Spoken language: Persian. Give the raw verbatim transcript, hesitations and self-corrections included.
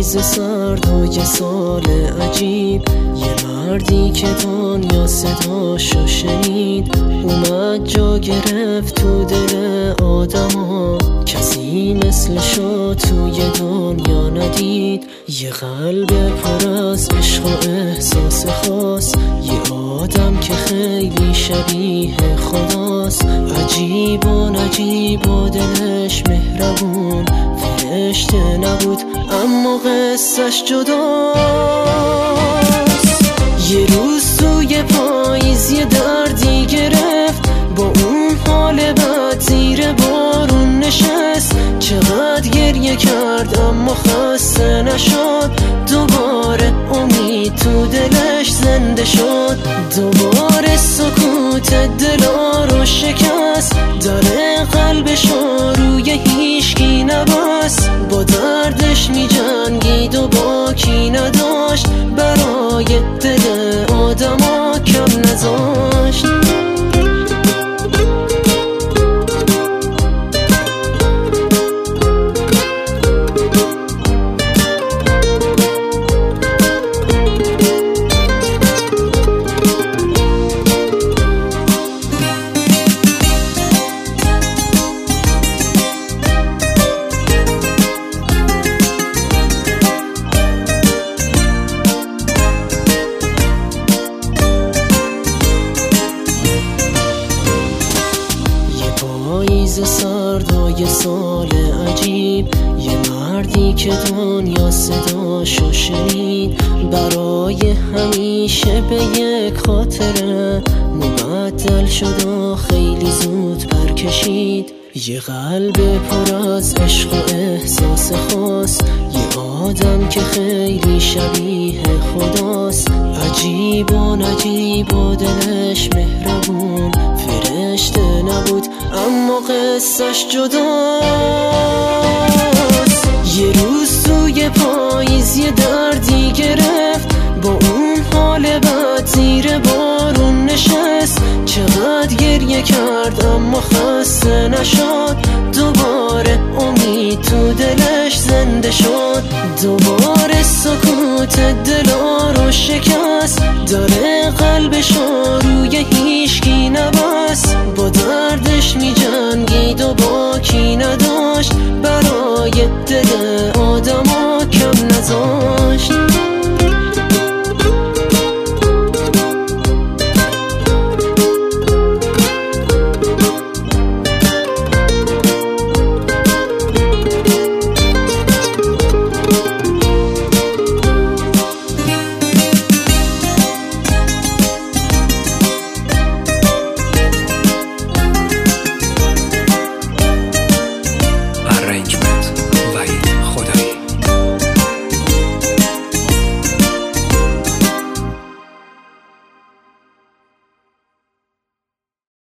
پاییز سرد و یه سال عجیب، یه مردی که دنیا صداشو شنید اومد جا گرفت تو دل آدما، کسی مثلشو توی دنیا ندید. یه قلب پر از عشق و احساس خاص، یه آدم که خیلی شبیه خداست. عجیب و نجیب و دلش مهربون، فرشته نبود اما قصه‌اش جداست. یه روز توی پاییز یه دردی گرفت، با اون حال بد زیر بارون نشست. چقدر گریه کرد اما خسته نشد، دوباره امید تو دلش زنده شد. دوباره سکوت دلا رو شکست، در قلبش روی هیچکی نبست. با دردش می جنگید و باکی نداشت، برای دل آدما کم نذاشت. پاییز سرد و یه سال عجیب، یه مردی که دنیا صداشو شنید برای همیشه به یک خاطره مبدل شد و خیلی زود پرکشید. یه قلب پر از عشق و احساس خاص، یه آدم که خیلی شبیه خداست. عجیب و نجیب و دلش مهربون، فرشته نبود اما قصه‌اش جداست. یه روز توی پاییز یه دردی گرفت، با اون حال بد زیر بارون نشست. چقدر گریه کرد اما خسته نشد، دوباره امید تو دلش زنده شد. دوباره سکوت دلا رو شکست، در قلبش روی هیچکی نبست. با دردش می جنگید و باکی نداشت، برای دل آدما کم نذاشت. Arrangement